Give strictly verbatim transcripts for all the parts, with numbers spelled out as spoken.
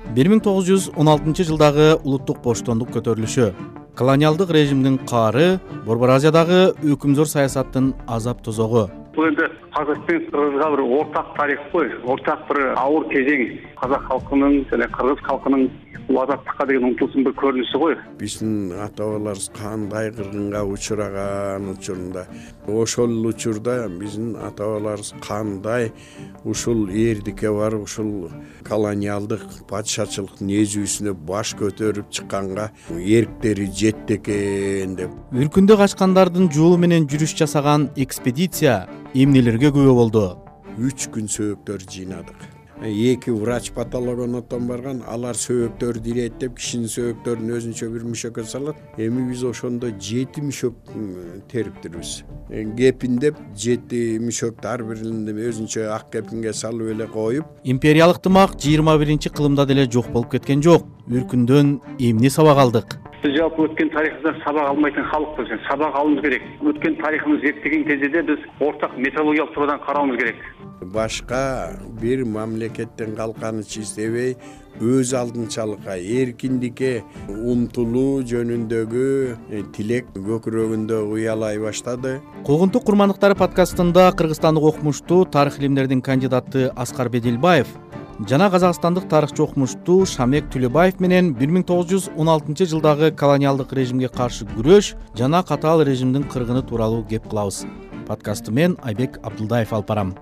бир миң тогуз жүз он алтынчы жылдагы улуттук боштондук көтөрүлүшү, колониалдык режимдин каары, Борбор Азиядагы өкүмзор саясаттын азап тозогу. Бул энди казактын кыргызга бир ортак тарих кой, ортак бир ауыр кезең. Казак халкынын жана кыргыз халкынын азаттыкка деген умтулуусунун бир көрүнүшү го. Биздин ата-бабаларыбыз кандай кыргынга учураган учурунда, ошол учурда биздин ата-бабаларыбыз кандай ушул эрдикке барып, ушул колониалдык падышачылыктын эзүүсүнө баш көтөрүп чыкканга эрктери жетти экен деп. Үркүндө качкандардын жолу менен жүрүш жасаган экспедиция эмнелерге күбө болду? Үч күн сөөктөр жыйнадык. Эки врач патологоонотон барган, алар сөөктөрдү иреттеп, кишинин сөөктөрүн өзүнчө бир мишөккө салат. Эми биз ошондо жети мишөк териптирбиз. Кепиндеп жети мишөктү ар бирин өзүнчө ак кепинге салып эле коюп. Империялык тымак жыйырма биринчи кылымда деле жок болуп кеткен жок. Үркүндөн эмне сабак алдык? Biz жалпы өткен тарихымыздан сабақ алмайтын халықпыз. Сабақ алуымыз керек. Өткен тарихымыз зерттеген кезде біз ортақ методологиялық тұрғыдан қарауымыз керек. Башка бир мамлекеттен калканы чистебей, өз алдынчалыкка, эркиндикке умтулуу жөнүндөгү тилек көкүрөгүндө уялай баштады. Когунтук курмандыктары подкастында кыргызстандык окумуштуу тарых илимдеринин кандидаты Аскар Бедилбаев жана казакстандык тарыхчы окумуштуу Шамек Түлөбаев менен бир миң тогуз жүз он алтынчы жылдагы колониалдык режимге каршы күрөш жана катаал режимдин кыргыны тууралуу кеп кылабыз. Подкастты мен Айбек Абдылдаев алып барам.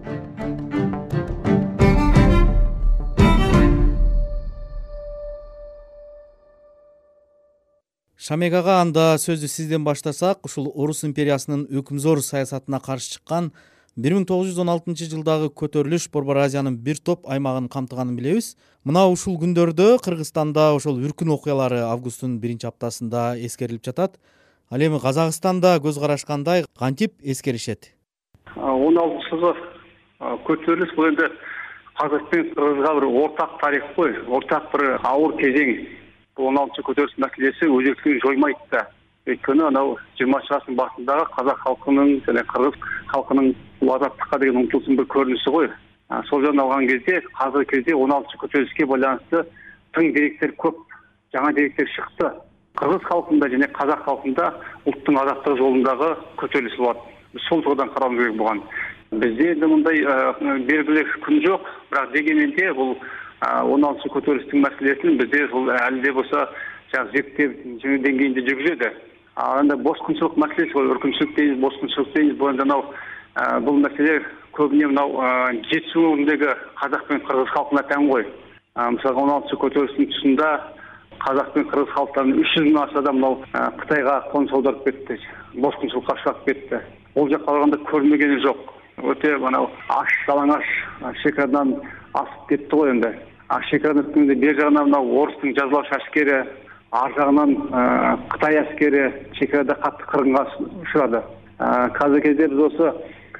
Шамек ага, анда сөздү сизден баштасак, ушул Орус империясынын өкүмзор саясатына каршы чыккан бир миң тогуз жүз он алтынчы жылдагы көтөрүлүш Борбор Азиянын бир топ аймагын камтыганын билебиз. Мына ушул күндөрдө Кыргызстанда ошол үркүн окуялары августтун биринчи аптасында эскерилип жатат. Ал эми Казакстанда көз караш кандай, кантип эскеришет? он алтынчы жылы көтөрүлүш бул энди казактын кыргызга бир ортак тарих кой, ортак бир ауыр кезең. он алтынчы көтөрүлүш маселеси өзектүүлүгүн жоймойт да. Өйткөнү анау жыйырманчы ғасырдын башындагы казак халкынын жана кыргыз халкынын азаттыкка деген умтулуусунун бир көрүнүшү го. Сол жөнүндө алган кезде, азыркы кезде он алтынчы көтөрүлүшкө байланыштуу тың деректер көп, жаңа деректер чыкты. Кыргыз халкында жана казак халкында улуттун азаттыгы жолундагы көтөрүлүш болот. Сол тургудан карауымыз керек болгон. Бизде эми мындай белгилүү күн жок, бирок дегенменде бул он алтынчы көтөрүлүштүн маселесин бизде бул али да болсо зерттеп деңгээлинде жүргүзөдү. Анда бошкунчулук маселеси бар, өркүнчүлүк дейбиз, бошкунчулук дейбиз. Бул эми бул маселе көбүнө мынау жетишүү өңүрүндөгү казак менен кыргыз халкына тәң го. Мисалы он алтынчы көтөрүлүштүн тұсында казак менен кыргыз халктарынын үч жүз миң аса адам мынау Кытайга конус аударып кетти, бошкунчулукка учурап кетти. Ол жакка барганда көрмөгени жок. Өтө анау аш жалаңаш шекарадан асып кетти го энди. А шекарадан өткөндө бер жагынан мынау орустун жазалаш аскери, ар жагынан Кытай аскери чекарада катты кыргынга учурады. Казыркы кезде биз осы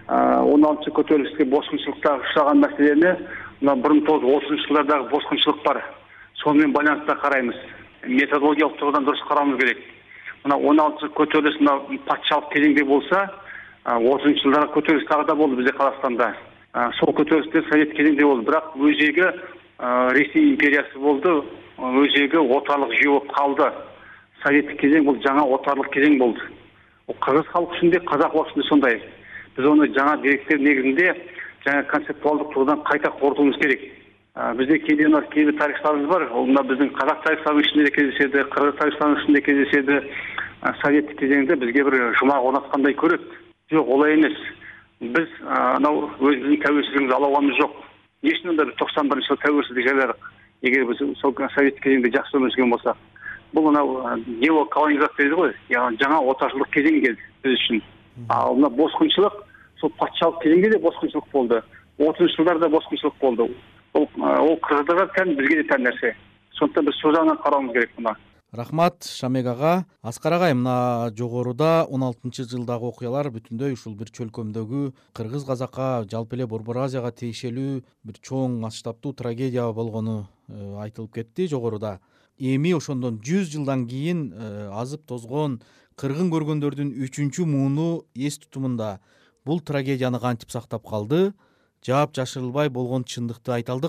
он алтынчы көтөрүлүшкө бошкунчулукта учураган маселени мына бир миң тогуз жүз отузунчу жылдардагы бошкунчулук бар. Сону менен байланыста карайбыз. Методологиялык тургудан дурус карауымыз керек. Мына он алтынчы көтөрүлүш мына патшалык кезеңде болса, отузунчу жылдары көтөрүлүш дагы да болду бизде Казакстанда. Сол көтөрүлүштө совет кезеңде болду, бирок өзеги Ресей империясы болду, өзеги отарлык жүйө болуп калды. Советтик кезең бул жаңа отарлык кезең болду. Кыргыз халкы үчүн де, казак халкы үчүн де сондай. Биз аны жаңа деректер негизинде жаңа концептуалдык тургудан кайта корутуубуз керек. Бизде кээде кейбир тарихчыларыбыз бар. Ол мына биздин казак тарихчыларынын ичинде де кездешеди, кыргыз тарихчыларынын ичинде кездешеди. Советтик кезеңде бизге бир жумак орнаткандай көрөт. Жок, олай эмес. Биз анау өзүбүздүн тәуелсиздигибизди ала алганыбыз жок. Эчтен да токсон биринчи жылы тәуелсиздик жарыядык. Эгер биз сол советтик кезеңде жакшы өмүр сүргөн болсак. Бул анау неоколонизация дейт го, яғни жаңа отарчылык кезең келди биз үчүн. Ал мына бошкунчулук, сол патшалык кезеңде де бошкунчулук болду. отузунчу жылдарда бошкунчулук болду. Ол ол кыргыздарга тән, бизге де тән нерсе. Сондықтан биз сол жагынан карауымыз керек мына. Рахмат Шамек ага. Аскар агай, мына жогоруда он алтынчы жылдагы окуялар бүтүндөй ушул бир чөлкөмдөгү кыргыз казакка, жалпы эле Борбор Азияга тиешелүү бир чоң масштабтуу трагедия болгону айтылып кетти жогоруда. Эми ошондон жүз жылдан кийин азып тозгон кыргын көргөндөрдүн үчүнчү мууну эс тутумунда бул трагедияны кантип сактап калды? Жаап жашырылбай болгон чындыкты айта алдыкпы?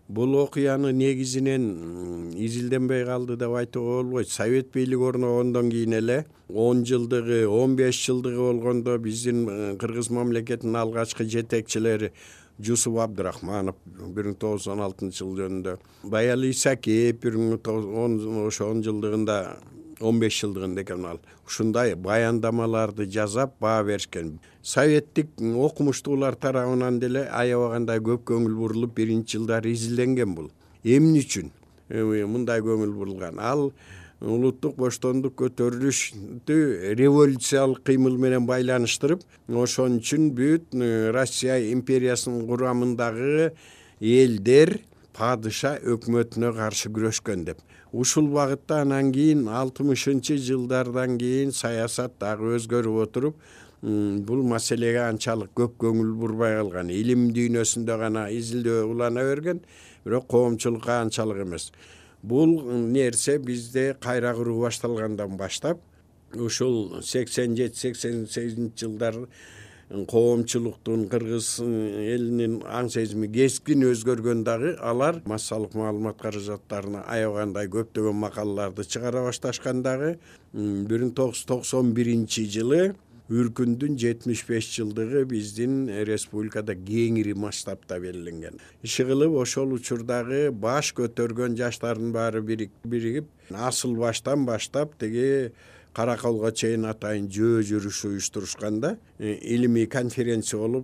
Бул окуяны негизинен изилденбей калды деп айтууга болбойт. Совет бийлиги орногондон кийин эле он жылдыгы, он беш жылдыгы болгондо биздин Кыргыз мамлекетинин алгачкы жетекчилери Жусуп Абдрахманов бир миң тогуз жүз он алтынчы жыл жөнүндө, Баял Исакиев бир миң тогуз жүз ошо он жылдыгында, он беш жылдыгында экен ал. Ушундай баяндамаларды жасап баа беришкен. Советтик окумуштуулар тарабынан деле аябагандай көп көңүл бурулуп биринчи жылдары изилденген бул. Эмне үчүн мындай көңүл бурулган? Ал улуттук боштондук көтөрүлүштү революциялык кыймыл менен байланыштырып, ошон үчүн бүт Россия империясынын курамындагы элдер падыша өкмөтүнө каршы күрөшкөн деп. Ушул багытта анан кийин алтымышынчы жылдардан кийин саясат дагы өзгөрүп отуруп, бул маселеге анчалык көп көңүл бурбай калган. Илим дүйнөсүндө гана изилдөө улана берген, бирок коомчулукка анчалык эмес. Бул нерсе бизде кайра куруу башталгандан баштап, ушул сексен жети сексен сегизинчи жылдар коомчулуктун, кыргыз элинин аң сезими кескин өзгөргөн дагы алар массалык маалымат каражаттарына аябагандай көптөгөн макалаларды чыгара башташкан дагы. бир миң тогуз жүз токсон биринчи жылы Үркүндүн жетимиш беш жылдыгы биздин республикада кеңири масштабта белгиленген. Иши кылып ошол учурдагы баш көтөргөн жаштардын баары биригип, асыл баштан баштап тиги Караколго чейин атайын жөө жүрүш уюштурушканда, илимий конференция болуп,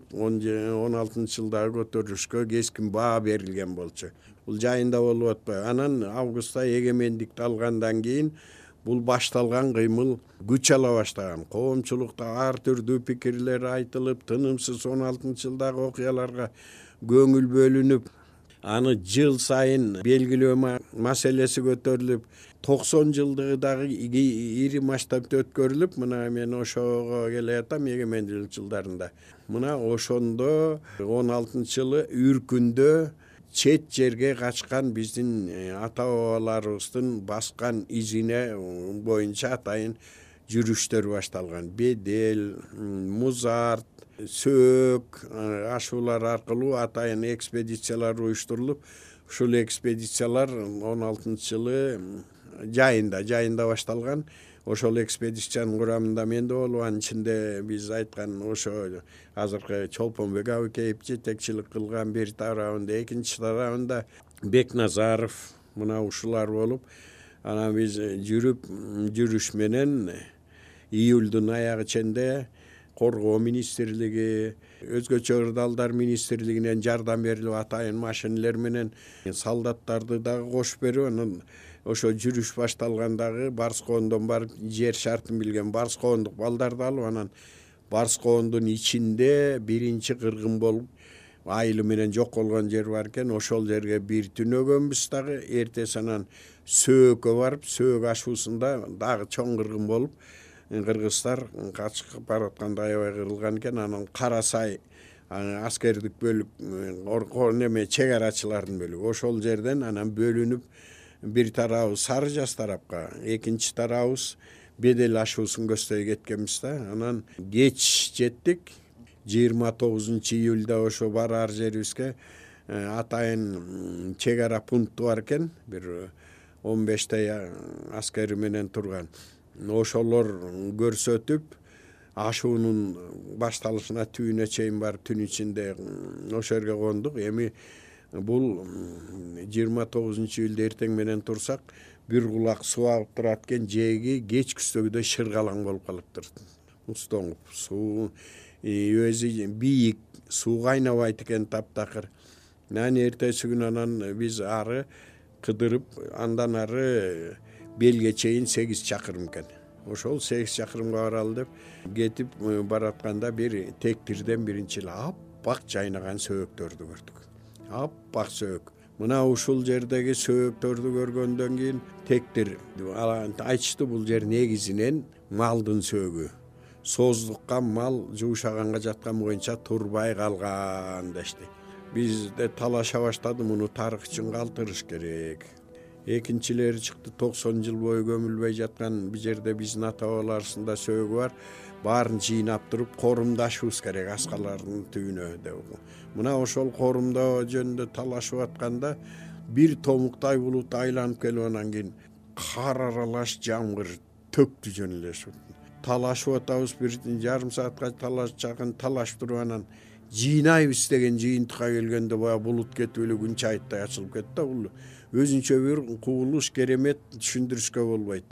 он алтынчы жылдагы көтөрүлүшкө кескин баа берилген болчу. Бул жайында болуп атпайбы? Анан августта эгемендикти алгандан кийин бул башталган кыймыл күч ала баштаган. Коомчулукта ар түрдүү пикирлер айтылып, тынымсыз он алтынчы жылдагы окуяларга көңүл бөлүнүп, аны жыл сайын белгилөө маселеси көтөрүлүп, токсон жылдыгы дагы ири масштабта өткөрүлүп, мына мен ошого келе атам эгемендүүлүк жылдарында. Мына ошондо он алтынчы жылы Үркүндө чет жерге качкан биздин ата бабаларыбыздын баскан изине боюнча атайын жүрүштөр башталган. Бедел, Музарт, Сөөк ашуулар аркылуу атайын экспедициялар уюштурулуп, ушул экспедициялар он алтынчы жылы жайында жайында башталган. Ошол экспедициянын курамында мен да болуп, анын ичинде биз айткан ошо азыркы Чолпонбек Абыкеев жетекчилик кылган бир тарабында, экинчи тарабында Бекназаров, мына ушулар болуп, анан биз жүрүп жүрүш менен июлдун аягы ченде Коргоо министрлиги, өзгөчө ырдалдар министрлигинен жардам берилип, атайын машинелер менен солдаттарды дагы кошуп берип, анан ошо жүрүш башталгандагы Барскоондон барып жер шартын билген барскоондук балдарды алып, анан Барскоондун ичинде биринчи кыргын болуп айылы менен жок болгон жер бар экен. Ошол жерге бир түнөгөнбүз дагы. Эртеси анан Сөөккө барып, Сөөк ашуусунда дагы чоң кыргын болуп, кыргыздар качып баратканда аябай кырылган экен. Анан Карасай аскердик бөлүк, неме чек арачылардын бөлүгү, ошол жерден анан бөлүнүп, бир тарабы Сары Жаз тарапка, экинчи тарабыбыз Бедел ашуусун көздөй кеткенбиз да. Анан кеч жеттик. жыйырма тогузунчу июлда ошо барар жерибизге атайын чек ара пункту бар экен, бир он бештей аскери менен турган. Ошолор көрсөтүп, ашуунун башталышына түбүнө чейин барып, түн ичинде ошол жерге кондук. Эми бул жыйырма тогузунчу июлда эртең менен турсак, бир кулак суу агып турат экен, жээги кеч күздөгүдөй шыргалаң болуп калыптыр. Мустоңуп, суу өзү бийик, суу кайнабайт экен таптакыр. Анан эртеси күнү анан биз ары кыдырып, андан ары Белге чейин сегиз чакырым экен. Ошол сегиз чакырымга баралы деп кетип баратканда бир тектирден биринчи эле аппак жайнаган сөөктөрдү көрдүк. Аппак сөөк. Мына ушул жердеги сөөктөрдү көргөндөн кийин тектир айтышты, бул жер негизинен малдын сөөгү. Создукка мал жуушаганга жаткан боюнча турбай калган дешти. Бизде талаша баштады, муну тарых үчүн калтырыш керек. Экинчилери чыкты, токсон жыл бою көмүлбөй жаткан бул жерде биздин ата бабаларыбыздын сөөгү бар. баарын жыйнап туруп корумдашыбыз керек аскалардын түбүнө деп. Мына ошол корумдоо жөнүндө талашып атканда бир томуктай булут айланып келип анан кийин кар аралаш жамгыр төктү жөн эле. Талашып атабыз, бир жарым саатка талашчакын талашып туруп анан жыйнайбыз деген жыйынтыкка келгенде баягы булут кетип эле күн чайыттай ачылып кетти да. Бул өзүнчө бир кубулуш, керемет, түшүндүрүшкө болбойт.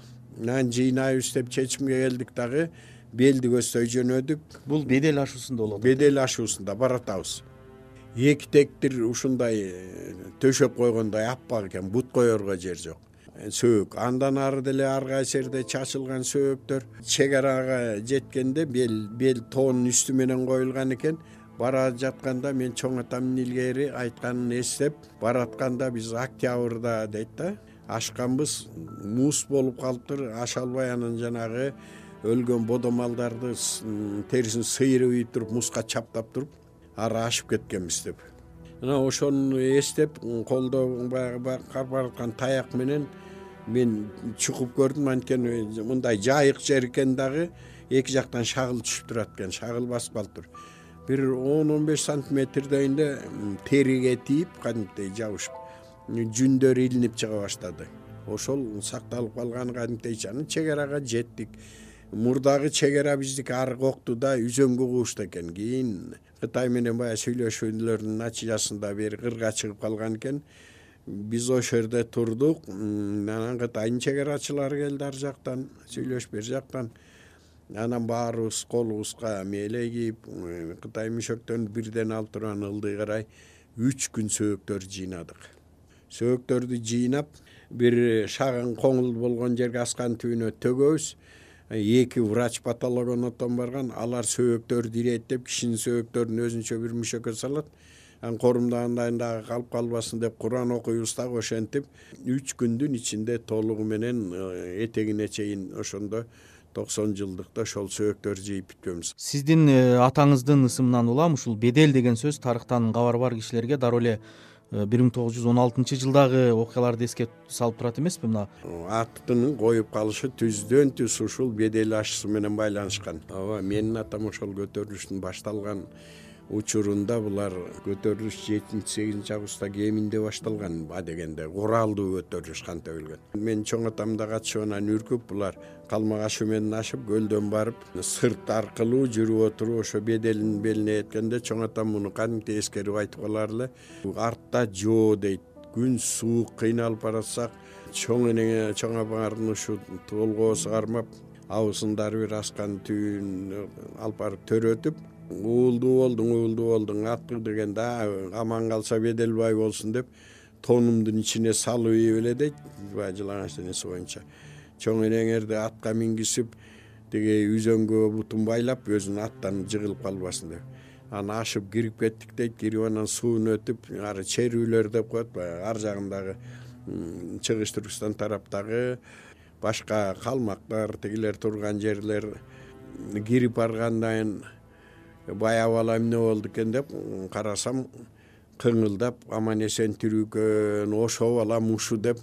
Анан жыйнайбыз деп чечимге келдик дагы, белди көздөй жөнөдүк. Бул бедел ашуусунда болот. Бедел ашуусунда баратабыз. Эки тектир ушундай төшөп койгондой аппак экен, бут коерго жер жок. Сөөк. Андан ары деле ар кайсы жерде чачылган сөөктөр. Чек арага жеткенде бел бел тоонун үстү менен коюлган экен. Бара жатканда мен чоң атамдын илгери айтканын эстеп, баратканда биз октябрда дейт да, ашканбыз, муз болуп калыптыр, аша албай анан жанагы өлгөн бодомалдарды терисин сыйрып ийип туруп, музга чаптап туруп, ары ашып кеткенбиз деп. Мына ошону эстеп, колдо баягы карбараткан таяк менен мен чукуп көрдүм, анткени мындай жайык жер экен дагы, эки жактан шагыл түшүп турат экен, шагыл басып калыптыр. Бир он он беш сантиметрдейинде териге тийип, кадимкидей жабышып, жүндөр илинип чыга баштады. Ошол сакталып калган кадимкидей чанын чек арага жеттик. Мурдагы чек ара биздики ары коктуда үзөңгү куушта экен. Кийин Кытай менен баягы сүйлөшүүлөрдүн натыйжасында бери кырга чыгып калган экен. Биз ошол жерде турдук. Анан Кытайдын чек арачылары келди ар жактан, сүйлөшүп бер жактан. Анан баарыбыз колубузга мээлей кийип, Кытай мüşөктөрүн бирден алып туруп анан ылдый карай үч күн сөөктөр жыйнадык. Сөөктөрдү жыйнап, бир шагын коңул болгон жерге асканын түбүнө төгөбүз. Эки врач патологоонотон барган, алар сөөктөрдү иреттеп, кишинин сөөктөрүн өзүнчө бир мüşөккө салат. Анан корумдагандай дагы калып калбасын деп Куран окуйбуз дагы ошентип, үч күндүн ичинде толугу менен этегине чейин ошондо токсон жылдыкта ошол сөөктөр жыйып бүткөнбүз. Сиздин атаңыздын ысымынан улам ушул бедел деген сөз тарыхтан кабары бар кишилерге дароо эле бир миң тогуз жүз он алтынчы жылдагы окуяларды эске салып турат эмеспи? Мына аттын коюп калышы түздөн түз ушул бедел ашуусу менен байланышкан. Ооба, менин атам ошол көтөрүлүштүн башталган учурунда булар көтөрүлүш жетинчи сегизинчи августта Кеминде башталган, адегенде куралдуу көтөрүлүш кантип өлгөн. Мен чоң атам да катышып анан үркүп, булар калмак ашуу менен ашып, көлдөн барып, сырт аркылуу жүрүп отуруп ошо беделин белине эткенде чоң атам муну кантип эскерип айтып калар эле. Артта жоо дейт. Күн суук, кыйналып баратсак, чоң энеге, чоң апаңардын ушу толгоосу кармап, абысындары бир асканын түбүн алып барып төрөтүп, уулдуу болдуң, уулдуу болдуң, аттык дегенде аман калса беделбай болсун деп тонумдун ичине салып ийип эле дейт, баягы жылаңач денеси боюнча. Чоң энеңерди атка мингизип, тиги үзөңгө бутун байлап, өзүн аттан жыгылып калбасын деп. Анан ашып кирип кеттик дейт, кирип анан суун өтүп, ары черүүлөр деп коет, баягы ар жагындагы Чыгыш Түркстан тараптагы башка калмактар, тигилер турган жерлер кирип баргандан баягы бала эмне болду экен деп карасам, кыңылдап аман эсен тирүүкөн, ошо бала мушу деп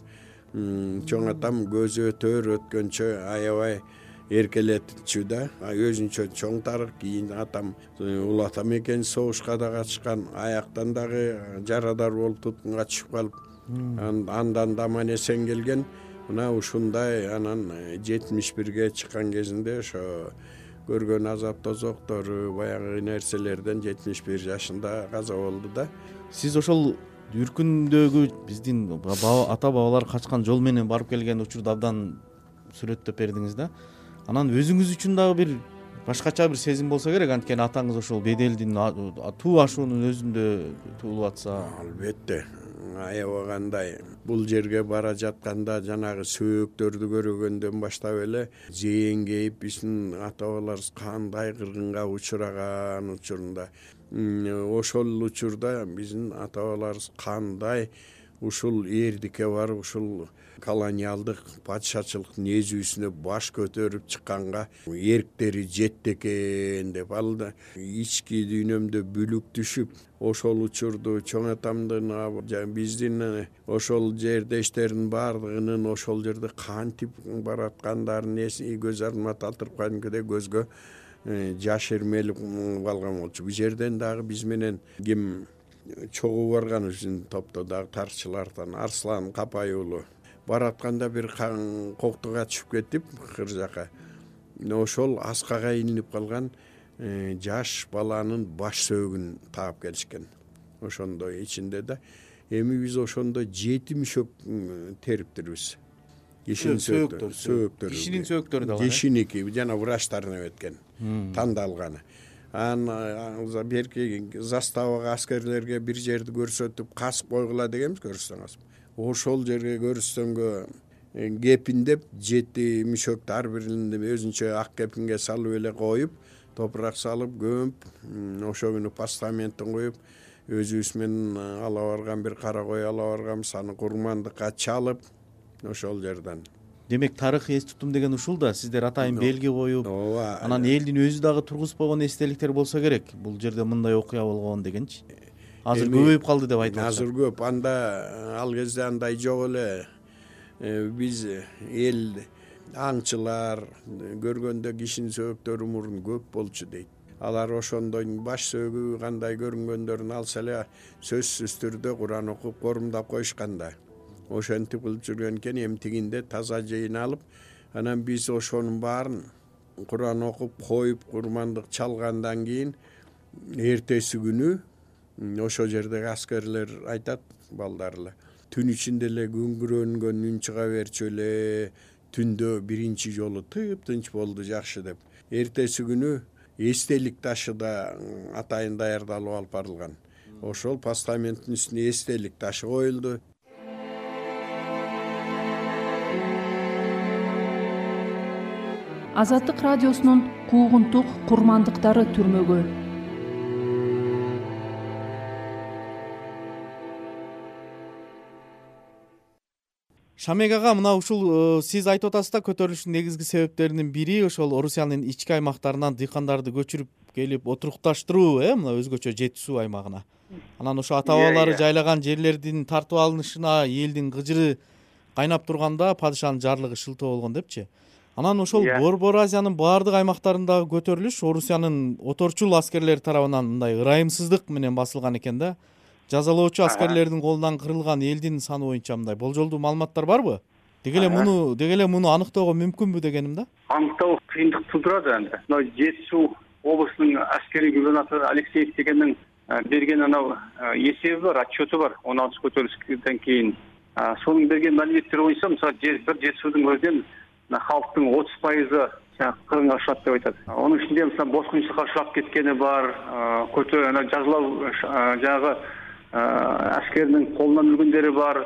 чоң атам көзү өтөр өткөнчө аябай эркелетчү да. Өзүнчө чоң тарых. Кийин атам улатам экен согушка да катышкан, аяктан дагы жарадар болуп туткунга түшүп калып, андан да аман эсен келген. Мына ушундай анан жетимиш бирге чыккан кезинде ошо көргөн азап тозоктору, баягы нерселерден жетимиш бир жашында каза болду да. Сиз ошол үркүндөгү биздин ата бабалар качкан жол менен барып келген учурду абдан сүрөттөп бердиңиз да. Анан өзүңүз үчүн дагы бир башкача бир сезим болсо керек, анткени атаңыз ошол беделдин туу ашуунун өзүндө туулуп атса. Албетте, аябагандай бул жерге бара жатканда жанагы сөөктөрдү көргөндөн баштап эле зээңгейип, биздин ата бабаларыбыз кандай кыргынга учураган учурунда, ошол учурда биздин ата бабаларыбыз кандай ушул эрдикке барып ушул колониалдык падышачылык незүүсүнө баш көтөрүп чыкканга эрктери жетти экен деп, ал да ички дүйнөмдө бүлүк түшүп ошол учурду чоң атамдын биздин ошол жердештердин баардыгынын ошол жерде кантип бараткандарын көз алдыма талтырып кәдимгидей көзгө жаш эрмелип калган болчу. Бул жерден дагы биз менен ким чогуу барган биздин топто дагы тарыхчылардан Арслан Капай уулу баратканда бир коктуга түшүп кетип кыр жака. Ошол аскага илинип калган жаш баланын баш сөөгүн таап келишкен. Ошондо ичинде да эми биз ошондо жети мишөк териптирбиз. Кишинин сөөктөрү, сөөктөрү. Кишинин сөөктөрү да бар. Кишиники жана врачтарына өткөн. Тандалганы. Анан берки заставага аскерлерге бир жерди көрсөтүп касып койгула дегенбиз, көрсөңүз. Ошол жерге көрсөңгө кепиндеп жети мишөктү ар бирин өзүнчө ак кепинге салып эле коюп, топурак салып көмүп, ошол күнү постаменттин коюп, өзүбүз менен ала барган бир кара кой ала барганбыз, аны курмандыкка чалып ошол жерден. Демек тарых эс тутум деген ушул да, сиздер атайын белги коюп, анан элдин өзү дагы тургузуп койгон эстеликтер болсо керек. Бул жерде мындай окуя болгон дегенчи. Азыр көбөйүп калды деп айтып атышат. Азыр көп. Анда ал кезде андай жок эле. Биз эл аңчылар көргөндө кишинин сөөктөрү мурун көп болчу дейт. Алар ошондой баш сөөгү кандай көрүнгөндөрүн алса эле сөзсүз түрдө Куран окуп корумдап коюшканда. Ошентип кылып жүргөн экен. Эми тигинде таза жыйналып, анан биз ошонун баарын Куран окуп коюп курмандык чалгандан кийин эртеси күнү ошол жердеги аскерлер айтат, балдар эле түн ичинде эле күңгүрөнгөн үн чыга берчү эле, түндө биринчи жолу тыптынч болду, жакшы деп. Эртеси күнү эстелик ташы да атайын даярдалып алып барылган. Ошол постаменттин үстүнө эстелик ташы коюлду. Азаттык радиосунун куугунтук курмандыктары түрмөгө. Шамек ага, мына ушул сиз айтып атасыз да, көтөрүлүштүн негизги себептеринин бири ошол Орусиянын ички аймактарынан дыйкандарды көчүрүп келип отурукташтыруу, э, мына өзгөчө Жети суу аймагына. Анан ошо ата бабалары жайлаган жерлердин тартып алынышына элдин кыжыры кайнап турганда падышанын жарлыгы шылтоо болгон депчи. Анан ошол Борбор Азиянын баардык аймактарындагы көтөрүлүш Орусиянын оторчул аскерлери тарабынан мындай ырайымсыздык менен басылган экен да. Жазалоочу аскерлердин колунан кырылган элдин саны боюнча мындай болжолдуу маалыматтар барбы? Деги эле муну, деги эле муну аныктоого мүмкүнбү дегеним да? Аныктоо кыйындык туудурат энди. Мына Жети суу облусунун аскерий губернатору Алексеев дегендин берген анау эсеби бар, отчету бар. он алтынчы көтөрүлүштөн кийин. Сонун берген маалыматтар боюнча, мисалы бир Жети суудун өзүнөн халктын отуз пайызы кыргынга ұшырады деп айтат. Onun içinde mesela bozgunçulukka ұшырап кеткени бар, көтө жазалоо жагы аскердин колунан өлгөндөрү бар.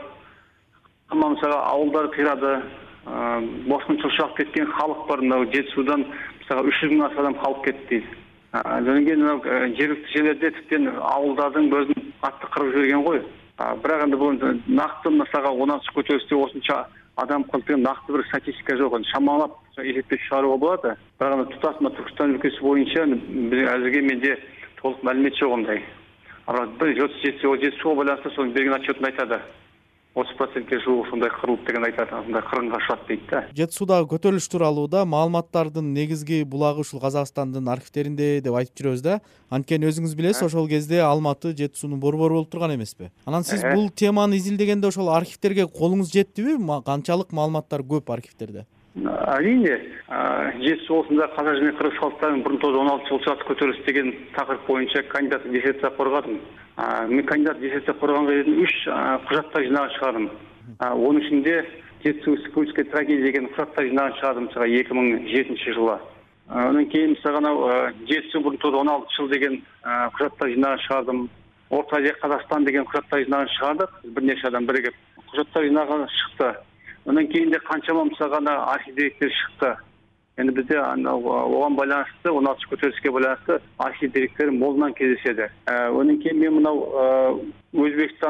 Ама мисалы ауылдар кыйрады, бозgunчулукка ұшырап кеткен халық бар. Жети суудан мисалы үч жүз миң адам калып кетти. Жөнөн кийин жергиликтүү жерлерде типтен ауылдардын көзүн катты кырып жиберген го. Бирок эми бул накты мисалы он алтынчы көтөрүлүштө осунча адам кылып накты бир статистика жок. Шамалап эсептеп чыгарууга болот. Бирок туташ Түркүстан өлкөсү боюнча азыркы менде толук маалымат жок ондай. Бир Жети сууга байланыштуу сонун берген отчетун айтады. отуз процентке жугу ушундай кырылып деген айтат, ушундай кыргынга ұшырат дейт да. Жети суудагы көтөрүлүш тууралуу да маалыматтардын негизги булагы ушул Казакстандын архивтеринде деп айтып жүрөбүз да. Анткени өзүңүз билесиз, ошол кезде Алматы Жети суунун борбору болуп турган эмеспи? Анан сиз бул теманы изилдегенде ошол архивтерге колуңуз жеттиби? Канчалык маалыматтар көп архивтерде? Әрине, Жети суу облусунда казак жана кыргыз халктарынын бир миң тогуз жүз он алтынчы жылы чыгат көтөрүлүшү деген такырып боюнча кандидат диссертация коргодум. Мен кандидат диссертация коргонго үч кужаттар жинаган чыгардым. Онун ичинде Жети суу республикалык трагедия деген кужаттар жинаган чыгардым эки миң жетинчи жылы. Андан кийин мисалы Жети суу бир миң тогуз жүз он алтынчы жыл деген кужаттар жинаган чыгардым. Орто Азия Казакстан деген кужаттар жинаган чыгардык. Бир нече адам биригип кужаттар жинаган чыкты. Андан кийин де канчама мисалы архив деректер чыкты. Эми бизде оған байланыштуу он алтынчы көтөрүлүшкө байланыштуу архив деректери молунан кездешеди. Андан кийин мен мынау Өзбекстан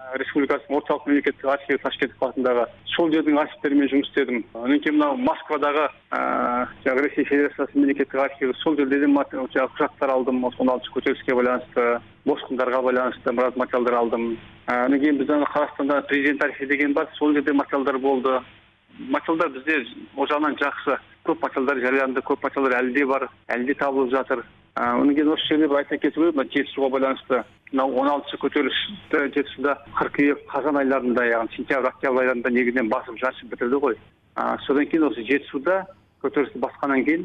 Республикасының орталық мемлекеттік архиві Ташкент қаласындағы сол жердің архивтерімен жұмыс істедім. Одан кейін мынау Москвадағы жаңағы Ресей Федерациясы мемлекеттік архиві сол жерде де жаңағы құжаттар алдым. он алтыншы көтеріліске байланысты, босқындарға байланысты біраз материалдар алдым. Одан кейін біздің Қазақстанда президент архиві деген бар, сол жерде материалдар болды. Материалдар бізде о жағынан жақсы. Көп материалдар жарияланды, көп материалдар әлі де бар, әлі де табылып жатыр. Одан кейін осы жерде бір айта кету керек, мына жетісуға байланысты. Мынау он алтыншы көтерілісті жетісуда қыркүйек, қазан айларында, яғни сентябрь, октябрь айларында негізінен басып жаршып бітірді ғой. Содан кейін осы жетісуда көтерілісті басқаннан кейін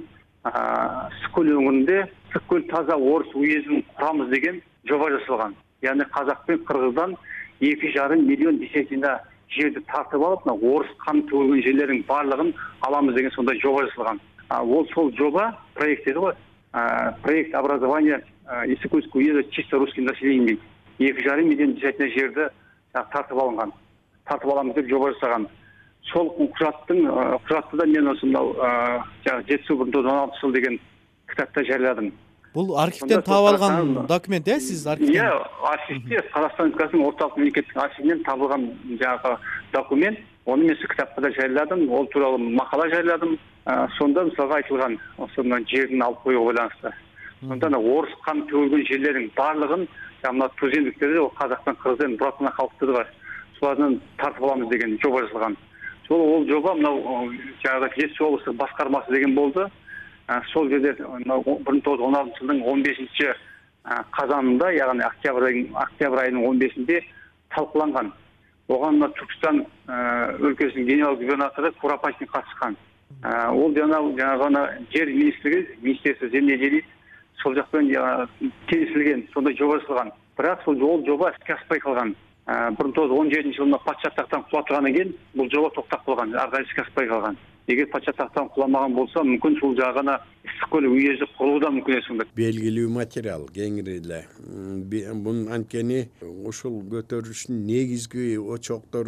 Сықкөл өңірінде Сықкөл таза орыс уезін құрамыз деген жоба жасалған. Яғни қазақ пен қырғыздан екі жарым миллион десятина жерді тартып алып, орыс қан төгілген жерлердің барлығын аламыз деген сондай жоба жасалған. Ол сол жоба проект еді ғой. Проект образования Иссык-Кульского уезда чисто русским населением дейді. Екі жарым миллион десятина жерді тартып алынған. Тартып аламыз деп жоба жасаған. Сол құжаттың құжатты да мен осы мынау жетісу бір мың тоғыз жүз он алтыншы жыл деген кітапта жарияладым. Бұл архивтен тауып алған документ, иә, сіз архивтен? Иә, архивте Қазақстан Республикасының орталық мемлекеттік архивінен табылған жаңағы документ. Оны мен кітапта да жарияладым, ол туралы мақала жарияладым. Сонда мысалға айтылған осы мына жерін алып қоюға байланысты. Сонда орыс қан төгілген жерлердің барлығын, мына туземдіктерді ол Қазақтан, Қырғыздан, Бұратана халықтары бар. Солардан тартып аламыз деген жоба жасалған. Сол ол жоба мынау жаңағы жетісу облыстық басқармасы деген болды. Сол жерде бір мың тоғыз жүз он алтыншы жылдың он бесінші қазанында, яғни октябрь айының он бесінде талқыланған. Оған мына Түркістан өлкесінің генерал губернаторы Куропаткин қатысқан. Ол жаңағы жер министрлігі, министерство земледелия, сол жақпен келісілген, сондай жоба жасалған. Бірақ сол жоба іске аспай қалған. бір мың тоғыз жүз он жетінші жылында патша тақтан құлатылғаннан кейін бұл жоба тоқтап қалған, ары қарай іске аспай қалған. Егер патша тақтан құламаған болса, мүмкін сол жағына Сықкөл уезі құрылуы да мүмкін еді сонда. Белгілеу материал кеңірелі. Бұның анткени ошол көтөрүлүштүн негизги очоктор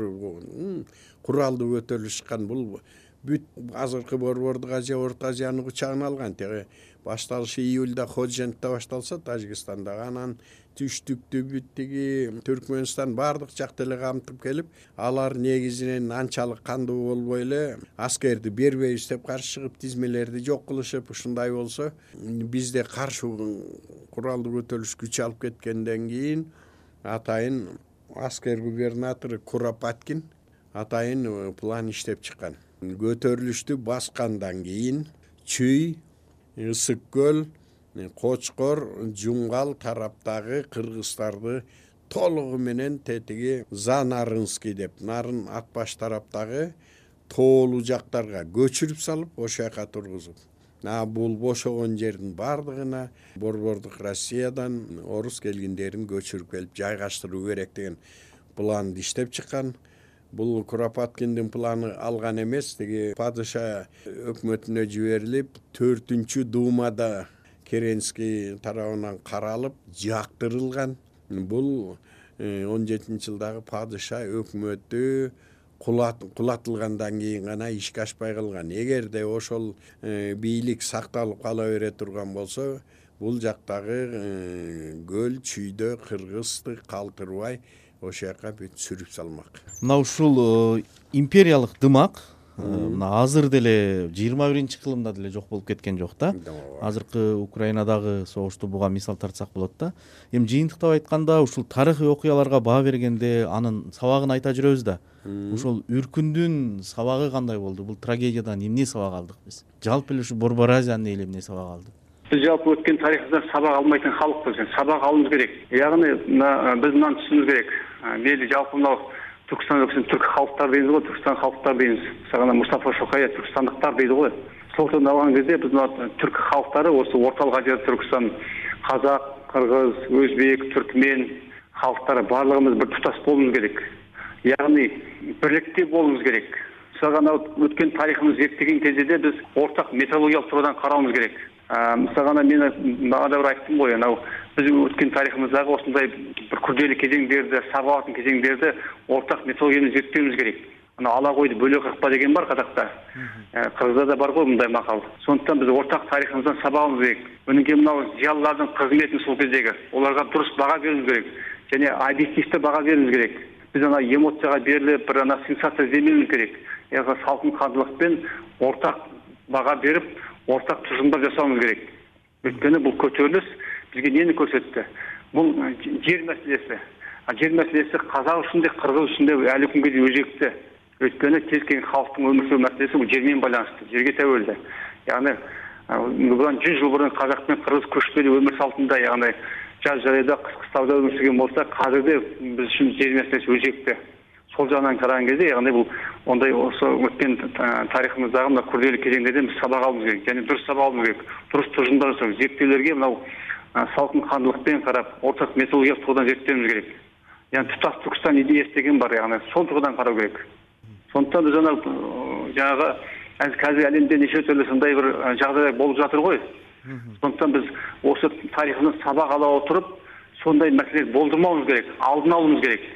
куралды көтөрүлүшкан. Бул бүт азыркы Борбордук Азия, Орто Азиянын кучагына алган. Теги башталышы июльда Ходжентте башталса, Тажикстанда, анан түштүктү бүттүги Түркмөнстан бардык жакты эле камтып келип, алар негизинен анчалык кандуу болбой эле аскерди бербейбиз деп каршы чыгып, тизмелерди жок кылышып, ушундай болсо, бизде каршы куралдуу көтөрүлүш күч алып кеткенден кийин атайын аскер губернатору Куропаткин атайын план иштеп чыккан. Көтөрүлүштү баскандан кийин Чүй, Ысык-Көл, Кочкор, Жуңгал тараптагы кыргыздарды толугу менен тетиги Занарынский деп, Нарын Атбаш тараптагы тоолуу жактарга көчүрүп салып, ошол жака тургузуп. Бул бошогон жердин бардыгына Борбордук Россиядан орус келгиндерин көчүрүп келип жайгаштыруу керек деген планды иштеп чыккан. Бул Куропаткиндин планы алган эмес, теги падыша өкмөтүнө жиберилип, төртүнчү Думада Керенский тарабынан каралып, жактырылган. Бул он жетинчи жылдагы падыша өкмөтү кулатылгандан кийин гана ишке ашпай калган. Эгерде ошол бийлик сакталып кала бере турган болсо, бул жактагы көл, Чүйдө кыргызды калтырбай ошол жака бүт сүрүп салмак. Мына ушул империялык дымак мына азыр деле жыйырма биринчи кылымда деле жок болуп кеткен жок да. Азыркы Украинадагы согушту буга мисал тартсак болот да. Эми жыйынтыктап айтканда ушул тарыхый окуяларга баа бергенде анын сабагын айта жүрөбүз да. Ушул Үркүндүн сабагы кандай болду? Бул трагедиядан эмне сабак алдык биз? Жалпы эле ушу Борбор Азиянын эли эмне сабак алды? Biz жалпы өткен тарихымыздан сабақ алмайтын халықпыз. Сабақ алуымыз керек. Яғни біз мынаны түсінуіміз керек. Мейлі жалпы мынау Түркістан өлкесінің түркі халықтар дейміз ғой, Түркістан халықтар дейміз. Сағана Мұстафа Шоқай түркістандықтар дейді ғой. Сол түрде алған кезде біз мына түркі халықтары осы орталық Азия, Түркістан, қазақ, қырғыз, өзбек, түркмен халықтары барлығымыз бір тұтас болуымыз керек. Яғни бірлікте болуымыз керек. Сағана өткен тарихымыз зерттеген кезде біз ортақ методологиялық тұрғыдан қарауымыз керек. Мысалға мен бағана бір айттым ғой, анау біз өткен тарихымыздағы осындай бір күрделі кезеңдерді, сабақ алатын кезеңдерді ортақ методологияны зерттеуіміз керек. Ана ала қойды бөлек қақпа деген бар Қазақта. Қырғызда да бар ғой мұндай мақал. Сондықтан біз ортақ тарихымыздан сабағымыз керек. Өнен кейін мынау зиялылардың қызметін сол кездегі оларға дұрыс баға беруіміз керек. Және объективті баға беруіміз керек. Біз ана эмоцияға беріліп, бір ана сенсация іздемеуіміз керек. Яғни салқын қандылықпен ортақ баға беріп, ортақ тұжырымдар жасауымыз керек. Өйткені бұл көтеріліс бізге нені көрсетті? Бұл жер мәселесі. Жер мәселесі қазақ үшін де, қырғыз үшін де әлі күнге дейін өзекті. Өйткені кез келген халықтың өмір сүру мәселесі бұл жермен байланысты, жерге тәуелді. Яғни бұдан жүз жыл бұрын қазақ пен қырғыз көшпелі өмір салтында, яғни жаз жайлауда, қыс қыстауда өмір сүрген болса, қазір де біз үшін жер мәселесі өзекті. Сол жағынан қараған кезде, яғни бұл ондай осы өткен тарихымыздағы мына күрделі кезеңдерден біз сабақ алуымыз керек, және дұрыс сабақ алуымыз керек, дұрыс тұжырымдар жасау, зерттеулерге мынау салқын қандылықпен қарап, ортақ методологиялық тұрғыдан зерттеуіміз керек. Яғни тұтас Түркістан идеясы деген бар, яғни сол тұрғыдан қарау керек. Сондықтан біз ана жаңағы қазір әлемде неше түрлі сондай бір жағдайлар болып жатыр ғой. Сондықтан біз осы тарихымыздан сабақ ала отырып, сондай мәселелерді болдырмауымыз керек, алдын алуымыз керек.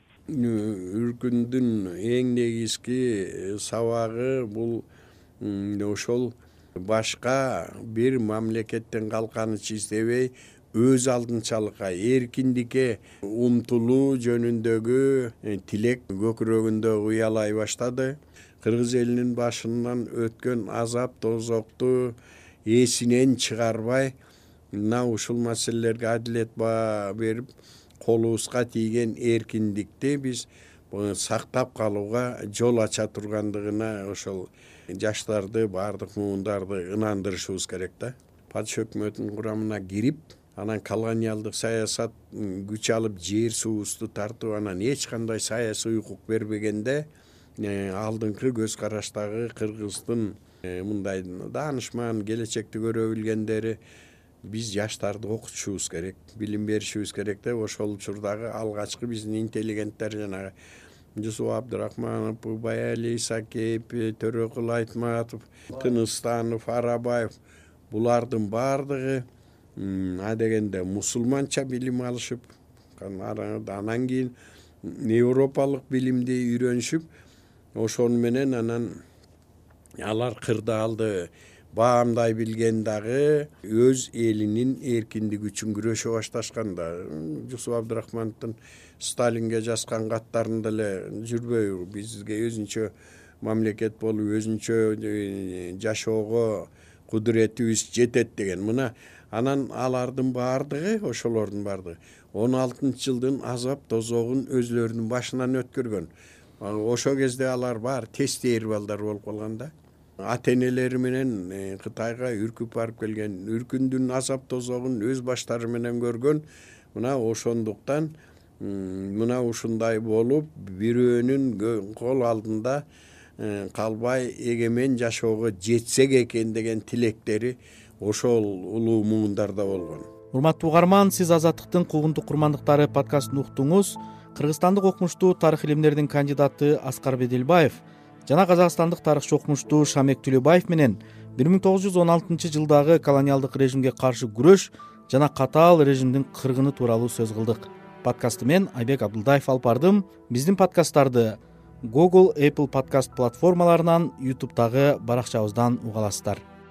Үркүндүн эң негизги сабагы бул ошол башка бир мамлекеттен калканыч издебей, өз алдынчалыкка, эркиндикке умтулуу жөнүндөгү тилек көкүрөгүндө уялай баштады. Кыргыз элинин башынан өткөн азап тозокту эсинен чыгарбай, мына ушул маселелерге адилет баа берип, колубузга тийген эркиндикти биз сактап калууга жол ача тургандыгына ошол жаштарды, баардык муундарды ынандырышыбыз керек да. Патша өкмөтүнүн курамына кирип, анан колониалдык саясат күч алып жер суубузду тартып, анан эч кандай саясий укук бербегенде, алдыңкы көз караштагы кыргыздын мындай даанышман, келечекти көрө билгендери биз жаштарды окутушубуз керек, билим беришибиз керек деп, ошол учурдагы алгачкы биздин интеллигенттер жанагы Жусуп Абдырахманов, Баяли Исакеев, Төрөкул Айтматов, Тыныстанов, Арабаев, булардын баардыгы адегенде мусулманча билим алышып, анан кийин европалык билимди үйрөнүшүп, ошону менен анан алар кырдаалды баамдай билген дагы өз элинин эркиндиги үчүн күрөшө башташканда. Жусуп Абдырахмановдун Сталинге жазган каттарында эле жүрбөйбү, бизге өзүнчө мамлекет болуп, өзүнчө жашоого кудуретибиз жетет деген. Мына анан алардын баардыгы, ошолордун баардыгы он алтынчы жылдын азап тозогун өзлөрүнүн башынан өткөргөн. Ошо кезде алар бар тестейр балдар болуп калган да. Ата-энелери менен Кытайга үркүп барып келген, үркүндүн азап тозогун өз баштары менен көргөн. Мына ошондуктан мына ушундай болуп, бирөөнүн кол алдында калбай эгемен жашоого жетсек экен деген тилектери ошол улуу муундарда болгон. Урматтуу угарман, сиз Азаттыктын куугунтук курмандыктары подкастын уктуңуз. Кыргызстандык окумуштуу тарых илимдеринин кандидаты Аскар Беделбаев жана казакстандык тарыхчы окумуштуу Шамек Түлөбаев менен бир миң тогуз жүз он алтынчы жылдагы колониалдык режимге каршы күрөш жана катаал режимдин кыргыны тууралуу сөз кылдык. Подкастты мен Айбек Абдылдаев алып бардым. Биздин подкасттарды Google, Apple подкаст платформаларынан, YouTube'дагы баракчабыздан уга аласыздар.